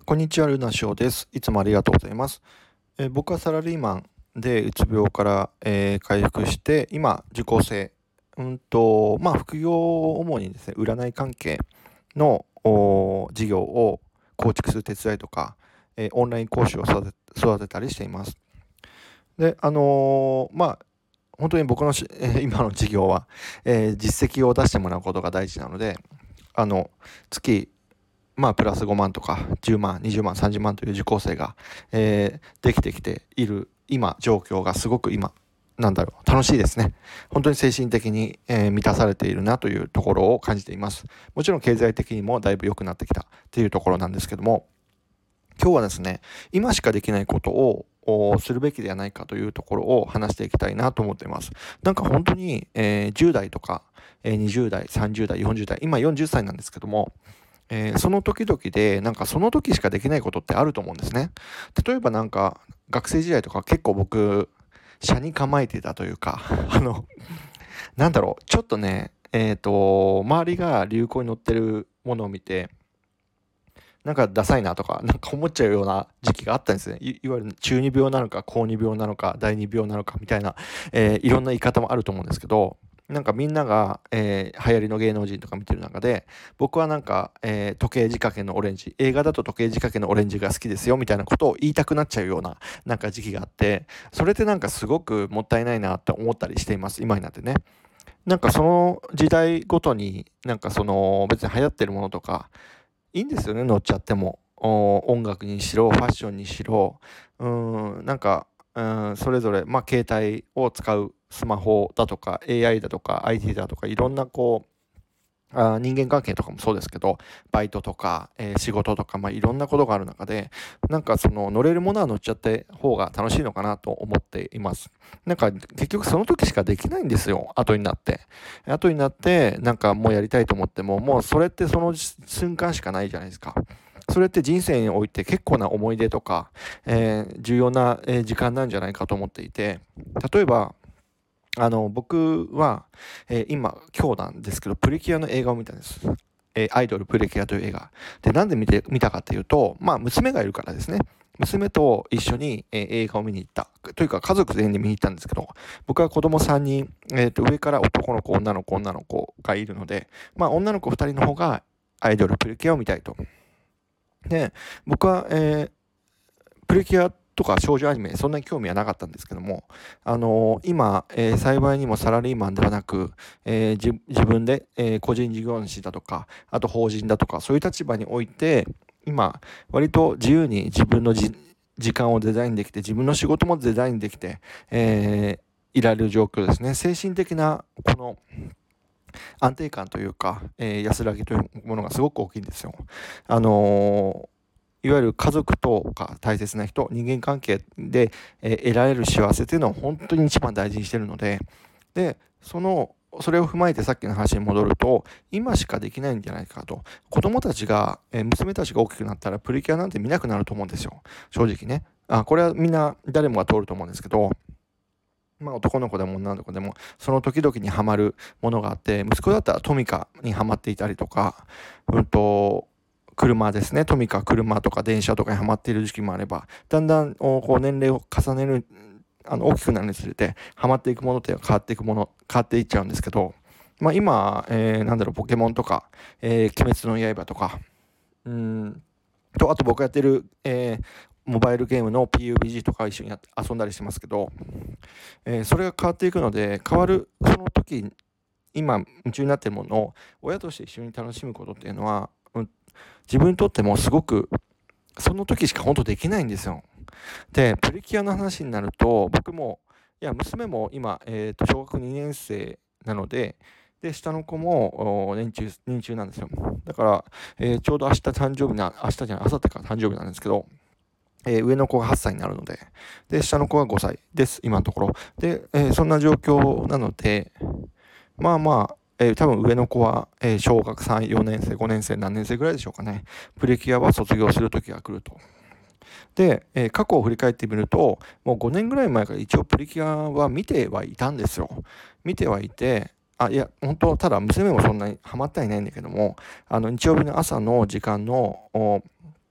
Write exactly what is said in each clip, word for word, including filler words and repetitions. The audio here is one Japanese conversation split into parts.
こんにちは、ルナショウです。いつもありがとうございます。えー僕はサラリーマンでうつ病から、えー回復して、今、受講生、うんと、まあ、副業を主にですね、占い関係のお事業を構築する手伝いとか、えーオンライン講師を育て育てたりしています。で、あのーまあ、本当に僕のし、えー今の事業は、えー実績を出してもらうことが大事なので、あの、月まあ、プラスごまんとかじゅうまん、にじゅうまん、さんじゅうまんという受講生が、えーできてきている今、状況がすごく今、なんだろう、楽しいですね。本当に精神的に、えー満たされているなというところを感じています。もちろん経済的にもだいぶ良くなってきたというところなんですけども、今日はですね、今しかできないことをおするべきではないかというところを話していきたいなと思っています。なんか本当に、えーじゅう代とか、えーにじゅう代、さんじゅう代、よんじゅう代、今よんじゅっさいなんですけども、えーその時々で、なんかその時しかできないことってあると思うんですね。例えばなんか、学生時代とか結構僕、車に構えていたというか、あの、なんだろう、ちょっとね、えっと、周りが流行に乗ってるものを見て、なんかダサいなとか、なんか思っちゃうような時期があったんですね。い、いわゆる中二病なのか、高二病なのか、第二病なのかみたいな、えーいろんな言い方もあると思うんですけど、なんかみんなが、えー流行りの芸能人とか見てる中で、僕はなんか、えー時計仕掛けのオレンジ、映画だと時計仕掛けのオレンジが好きですよみたいなことを言いたくなっちゃうような、なんか時期があって、それってなんかすごくもったいないなって思ったりしています、今になってね。なんかその時代ごとに、なんかその別に流行ってるものとか、いいんですよね、乗っちゃっても。お音楽にしろ、ファッションにしろ、うん、なんか、うん、それぞれ、まあ、携帯を使うスマホだとか、エーアイ だとか、アイティー だとか、いろんなこう、あ人間関係とかもそうですけど、バイトとか、えー仕事とか、まあ、いろんなことがある中で、なんかその乗れるものは乗っちゃって方が楽しいのかなと思っています。なんか結局その時しかできないんですよ、後になって。後になって、なんかもうやりたいと思っても、もうそれってその瞬間しかないじゃないですか。それって人生において結構な思い出とか、えー重要な、えー時間なんじゃないかと思っていて、例えば、あの、僕は、えー今、今日なんですけど、プリキュアの映画を見たんです。えーアイドルプリキュアという映画。で、なんで見て、見たかっていうと、まあ、娘がいるからですね。娘と一緒に、えー映画を見に行った。というか、家族全員で見に行ったんですけど、僕は子供さんにん、えっと、上から男の子、女の子、女の子がいるので、まあ、女の子ふたりの方がアイドルプリキュアを見たいと。で、僕は、えープリキュアとか少女アニメ、そんなに興味はなかったんですけども、あのー今、えー幸いにもサラリーマンではなく、えーじ自分で、えー個人事業主だとか、あと法人だとか、そういう立場において、今、割と自由に自分のじ時間をデザインできて、自分の仕事もデザインできて、えーいられる状況ですね。精神的な、この安定感というか、えー安らぎというものがすごく大きいんですよ。あのーいわゆる家族とか大切な人、人間関係で、えー得られる幸せというのを本当に一番大事にしてるので、で、その、それを踏まえてさっきの話に戻ると、今しかできないんじゃないかと。子供たちが、えー娘たちが大きくなったらプリキュアなんて見なくなると思うんですよ。正直ね。あ、これはみんな誰もが通ると思うんですけど、まあ男の子でも女の子でも、その時々にハマるものがあって、息子だったらトミカにハマっていたりとか、うんと、車ですね。トミカ、車とか電車とかにハマっている時期もあれば、だんだんこう年齢を重ねる、あの大きくなるにつれて、ハマっていくものって変わっていくもの、変わっていっちゃうんですけど、まあ今、えー、なんだろう、ポケモンとか、えー、鬼滅の刃とか、うーん、と、あと僕やってる、えー、モバイルゲームの ピーユービージー とか一緒にやって遊んだりしてますけど、えーそれが変わっていくので、変わる、その時、今夢中になっているものを親として一緒に楽しむことっていうのは、うん、自分にとってもすごくその時しか本当できないんですよ。で、プリキュアの話になると、僕も、いや、娘も今、えっと、小学にねん生なので、で、下の子もお年中、年中なんですよ。だから、えーちょうど明日誕生日な、明日じゃない、明後日から誕生日なんですけど、えー上の子がはっさいになるので、で、下の子がごさいです、今のところ。で、えーそんな状況なので、まあまあ、えー多分上の子は、えー小学さん、よねん生、ごねん生、何年生ぐらいでしょうかね。プリキュアは卒業する時が来ると。で、えー過去を振り返ってみると、もうごねんぐらい前から一応プリキュアは見てはいたんですよ。見てはいて、あ、いや、本当ただ娘もそんなにハマってはいないんだけども、あの、日曜日の朝の時間の、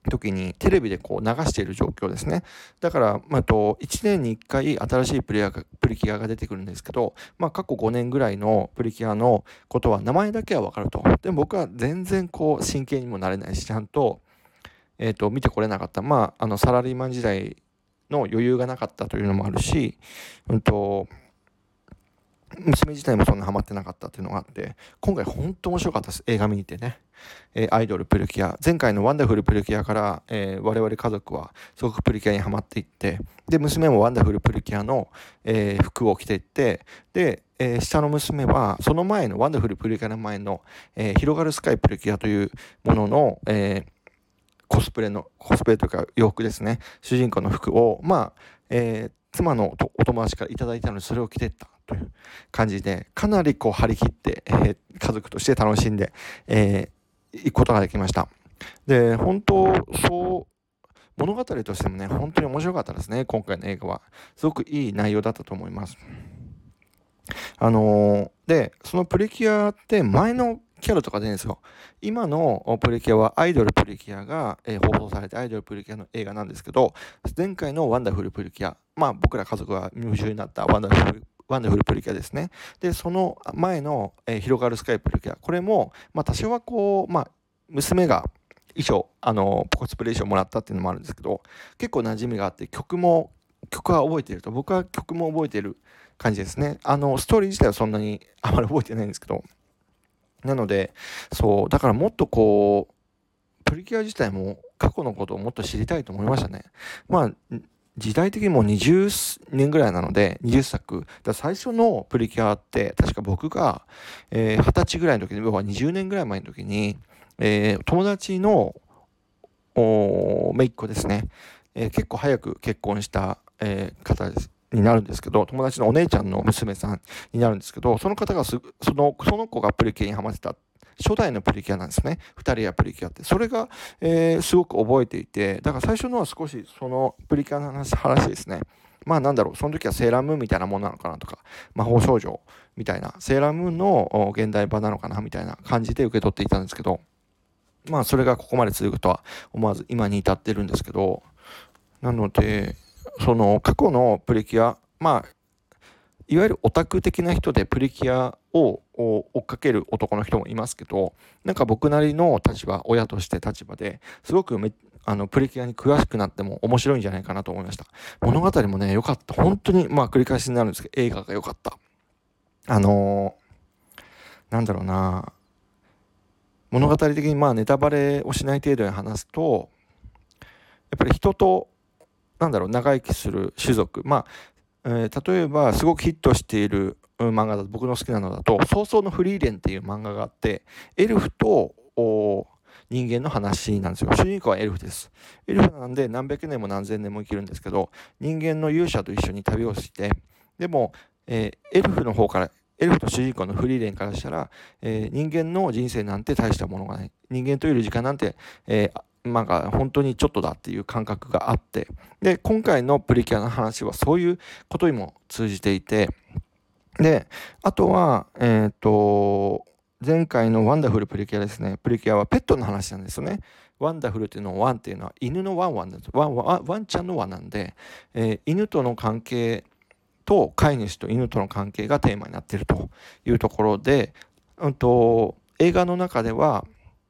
時にテレビでこう流している状況ですね。だから、まあ、といちねんにいっかい新しいプリアがプリキュアが出てくるんですけど、まあ、過去ごねんぐらいのプリキュアのことは名前だけは分かると。でも僕は全然こう真剣にもなれないし、ちゃんと、えー、と見てこれなかった。まあ、あのサラリーマン時代の余裕がなかったというのもあるし、うんと娘自体もそんなハマってなかったっていうのがあって、今回本当面白かったです。映画見に行ってね。えーアイドルプリキュア。前回のワンダフルプリキュアから、えー我々家族はすごくプリキュアにハマっていって、で、娘もワンダフルプリキュアの、えー服を着ていって、で、えー下の娘は、その前の、ワンダフルプリキュアの前の、えー広がるスカイプリキュアというものの、えーコスプレの、コスプレというか洋服ですね。主人公の服を、まあ、えー妻のお友達からいただいたので、それを着てったという感じで、かなりこう張り切って、えー家族として楽しんで、えー行くことができました。で、本当、そう、物語としてもね、本当に面白かったですね、今回の映画は。すごくいい内容だったと思います。あのーで、そのプリキュアって前のキャラとか出るんですよ。今のプリキュアはアイドルプリキュアが、えー放送されてアイドルプリキュアの映画なんですけど、前回のワンダフルプリキュア、まあ僕ら家族が夢中になったワンダフルワンダフルプリキュアですね。で、その前の、えー広がるスカイプリキュア、これも、まあ多少はこう、まあ娘が衣装、あの、コスプレ衣装もらったっていうのもあるんですけど、結構馴染みがあって、曲も、曲は覚えていると、僕は曲も覚えている感じですね。あの、ストーリー自体はそんなにあまり覚えてないんですけど、なので、そう、だからもっとこう、プリキュア自体も過去のことをもっと知りたいと思いましたね。まあ、時代的にもにじゅうねんぐらいなので、にじゅっさく。だ最初のプリキュアって、確か僕が、えー、はたちぐらいの時に、要はにじゅうねんぐらい前の時に、えー友達のお姪っ子ですね、えー結構早く結婚した、えー方ですになるんですけど、友達のお姉ちゃんの娘さんになるんですけど、その方がすそのその子がプリキュアにハマってた初代のプリキュアなんですね。ふたりやプリキュアって。それが、えーすごく覚えていて、だから最初のは少しそのプリキュアの話話ですね。まあなんだろう、その時はセーラームーンみたいなものなのかなとか、魔法少女みたいな、セーラームーンのお現代版なのかなみたいな感じで受け取っていたんですけど、まあそれがここまで続くとは思わず今に至ってるんですけど、なので、その過去のプリキュア、まあ、いわゆるオタク的な人でプリキュアを追っかける男の人もいますけど、なんか僕なりの立場、親として立場ですごくめあのプリキュアに詳しくなっても面白いんじゃないかなと思いました。物語もね、良かった。本当に、まあ繰り返しになるんですけど、映画が良かった。あのーなんだろうな、物語的にまあネタバレをしない程度に話すと、やっぱり人と、なんだろう、長生きする種族、まあ、えー例えばすごくヒットしているうん漫画だと、僕の好きなのだと「早々のフリーレン」っていう漫画があって、エルフとお人間の話なんですよ。主人公はエルフです。エルフなんで何百年も何千年も生きるんですけど、人間の勇者と一緒に旅をして、でも、えーエルフの方からエルフと主人公のフリーレンからしたら、えー人間の人生なんて大したものがない、人間といる時間なんて、えーまあ、本当にちょっとだっていう感覚があって、で今回のプリキュアの話はそういうことにも通じていて、であとはえっ、と前回のワンダフルプリキュアですね。プリキュアはペットの話なんですよね。ワンダフルっていうのはワンっていうのは犬のワンワンです。ワンワンワンちゃんのワンなんで、えー犬との関係と飼い主と犬との関係がテーマになっているというところで、うんと映画の中では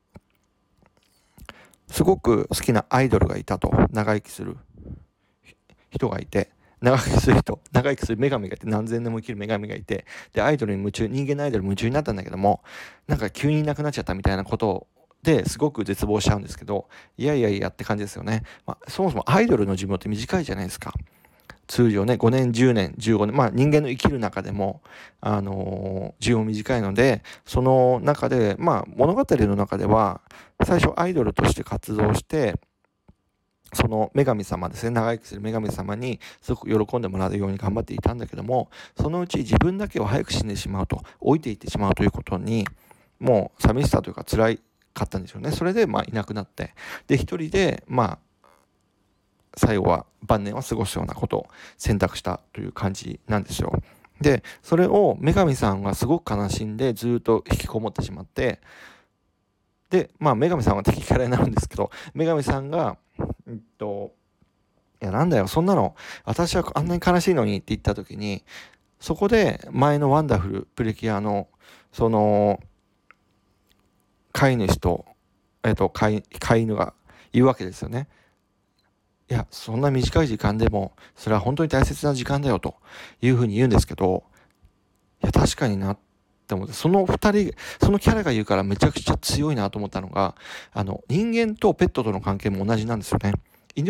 すごく好きなアイドルがいたと。長生きする人がいて、長生きする人、長生きする女神がいて、何千年も生きる女神がいて、でアイドルに夢中、人間のアイドルに夢中になったんだけども、なんか急にいなくなっちゃったみたいなことですごく絶望しちゃうんですけど、いやいやいやって感じですよね。まあ、そもそもアイドルの寿命って短いじゃないですか。通常ね、ごねん、じゅうねん、じゅうごねん、まあ人間の生きる中でも、あのー、寿命短いので、その中で、まあ物語の中では、最初アイドルとして活動して、その女神様ですね、長生きする女神様にすごく喜んでもらうように頑張っていたんだけども、そのうち自分だけは早く死んでしまうと、置いていってしまうということに、もう寂しさというか辛いかったんですよね。それでまあいなくなって、で一人でまあ最後は晩年を過ごすようなことを選択したという感じなんですよ。でそれを女神さんがすごく悲しんでずっと引きこもってしまって、 で、まあ、女神さんは敵キャラになるんですけど、女神さんが、うんと、いや、なんだよ、そんなの、私はあんなに悲しいのにって言った時に、そこで前のワンダフルプリキュアの、その、飼い主と、えっと、飼い、飼い犬が言うわけですよね。いや、そんな短い時間でも、それは本当に大切な時間だよというふうに言うんですけど、いや、確かになって思って、その二人、そのキャラが言うからめちゃくちゃ強いなと思ったのが、あの、人間とペットとの関係も同じなんですよね。犬って、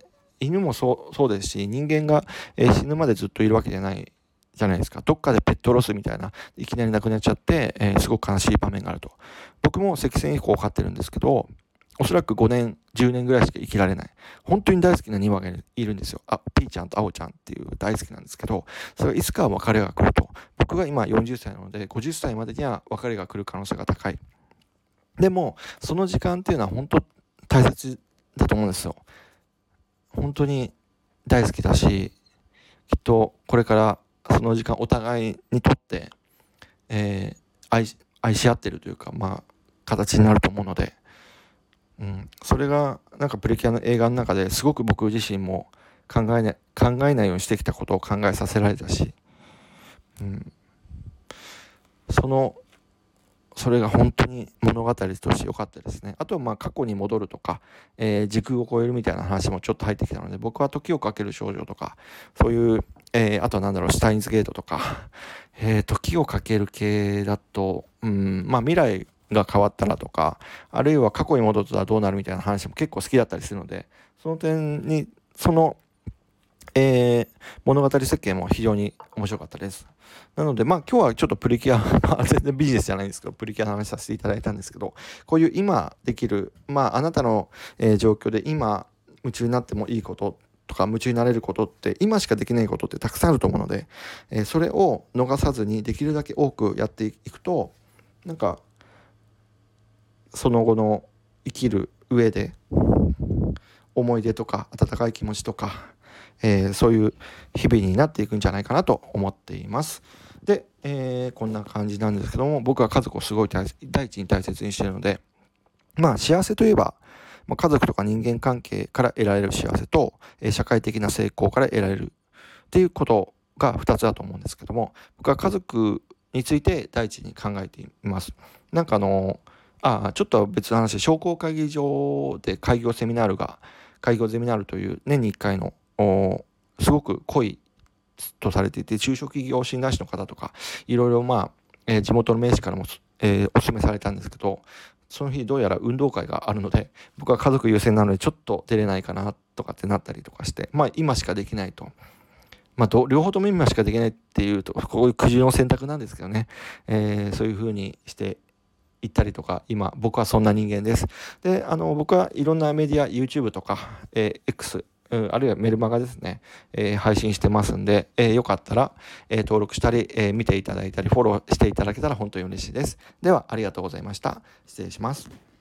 犬もそう、そうですし、人間が、えー死ぬまでずっといるわけじゃないじゃないですか。どっかでペットロスみたいな、いきなり亡くなっちゃって、えーすごく悲しい場面があると。僕も赤線以降飼ってるんですけど、おそらくごねん、じゅうねんぐらいしか生きられない。本当に大好きなにわがいるんですよ。あ、ピーちゃんとアオちゃんっていう大好きなんですけど、それはいつかは別れが来ると。僕が今よんじゅっさいなので、ごじゅっさいまでには別れが来る可能性が高い。でも、その時間っていうのは本当大切だと思うんですよ。本当に大好きだし、きっとこれからその時間お互いにとって、えー愛し愛し合ってるというか、まあ、形になると思うので、うん、それがなんかプリキュアの映画の中ですごく僕自身も考えない考えないようにしてきたことを考えさせられたし、うん、そのそれが本当に物語として良かったですね。あとはまあ過去に戻るとか、えー時空を超えるみたいな話もちょっと入ってきたので、僕は時をかける少女とか、そういう、えーあとはなんだろう、シュタインズゲートとか、えー時をかける系だと、うん、まあ未来が変わったらとか、あるいは過去に戻ったらどうなるみたいな話も結構好きだったりするので、その点に、そのえー物語設計も非常に面白かったです。なので、まあ今日はちょっとプリキュア、まあ全然ビジネスじゃないんですけど、プリキュアの話させていただいたんですけど、こういう今できる、まああなたの、えー状況で今夢中になってもいいこととか夢中になれることって今しかできないことってたくさんあると思うので、えーそれを逃さずにできるだけ多くやっていくと、なんかその後の生きる上で思い出とか温かい気持ちとか、えーそういう日々になっていくんじゃないかなと思っています。で、えーこんな感じなんですけども、僕は家族をすごい大第一に大切にしているので、まあ幸せといえば、まあ、家族とか人間関係から得られる幸せと、えー社会的な成功から得られるっていうことがふたつだと思うんですけども、僕は家族について第一に考えています。なんかあのあちょっと別の話、商工会議場で開業セミナールが開業ゼミナールという年にいっかいのすごく濃いとされていて、中小企業診断士の方とかいろいろまあ、えー地元の名士からも、えーお勧めされたんですけど、その日どうやら運動会があるので、僕は家族優先なのでちょっと出れないかなとかってなったりとかして、まあ今しかできないと。まあ、両方とも今しかできないっていうと、こういう苦渋の選択なんですけどね、えーそういう風にしていったりとか、今僕はそんな人間です。で、あの僕はいろんなメディア YouTube とか、えー X、うん、あるいはメルマガですね、えー配信してますんで、えーよかったら、えー登録したり、えー見ていただいたりフォローしていただけたら本当に嬉しいです。ではありがとうございました。失礼します。